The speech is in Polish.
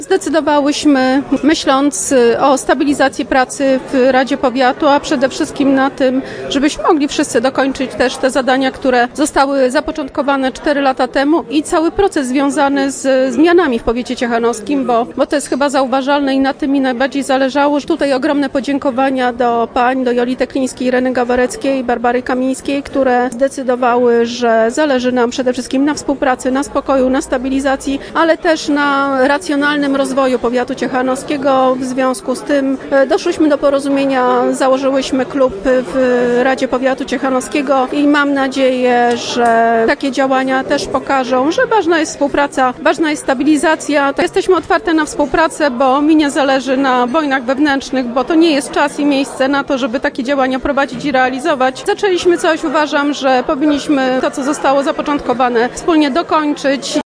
Zdecydowałyśmy, myśląc o stabilizacji pracy w Radzie Powiatu, a przede wszystkim na tym, żebyśmy mogli wszyscy dokończyć też te zadania, które zostały zapoczątkowane 4 lata temu i cały proces związany z zmianami w powiecie ciechanowskim, bo to jest chyba zauważalne i na tym mi najbardziej zależało. Tutaj ogromne podziękowania do pań, do Joli Teklińskiej, Ireny Gawareckiej, Barbary Kamińskiej, które zdecydowały, że zależy nam przede wszystkim na współpracy, na spokoju, na stabilizacji, ale też na racjonalnym rozwoju powiatu ciechanowskiego. W związku z tym doszłyśmy do porozumienia, założyłyśmy klub w Radzie Powiatu Ciechanowskiego i mam nadzieję, że takie działania też pokażą, że ważna jest współpraca, ważna jest stabilizacja. Jesteśmy otwarte na współpracę, bo mi nie zależy na wojnach wewnętrznych, bo to nie jest czas i miejsce na to, żeby takie działania prowadzić i realizować. Zaczęliśmy coś, uważam, że powinniśmy to, co zostało zapoczątkowane, wspólnie dokończyć.